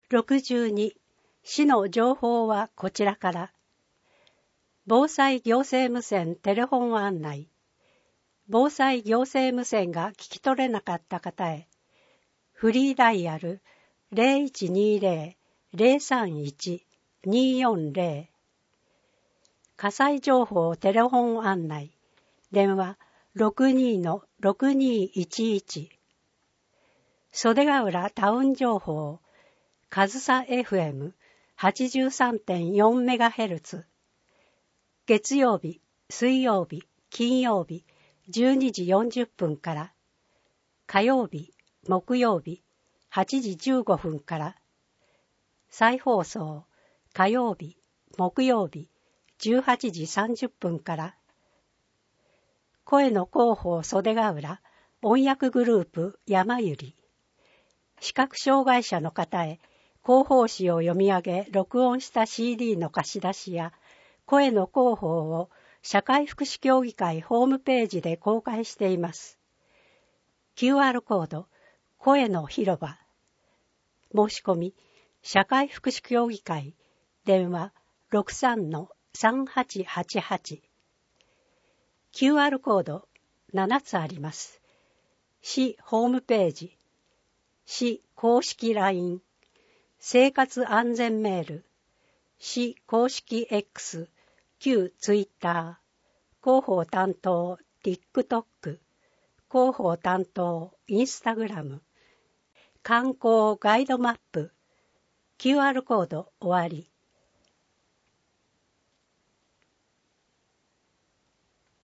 62、市の情報はこちらから。防災行政無線テレフォン案内。防災行政無線が聞き取れなかった方へ、フリーダイヤル 0120-031-240。火災情報テレフォン案内。電話62-6211。袖ヶ浦タウン情報。上総 FM83.4MHz。月曜日、水曜日、金曜日、12時40分から。火曜日、木曜日、8時15分から。再放送、火曜日、木曜日、18時30分から。声の広報袖ヶ浦音訳グループ山ゆり。視覚障害者の方へ広報誌を読み上げ録音した CD の貸し出しや声の広報を社会福祉協議会ホームページで公開しています。QR コード声の広場。申し込み社会福祉協議会電話 63-3888。QR コード7つあります。市ホームページ、市公式 LINE、生活安全メール、市公式 X、旧 Twitter、広報担当 TikTok、広報担当 Instagram、観光ガイドマップ、QR コード終わり。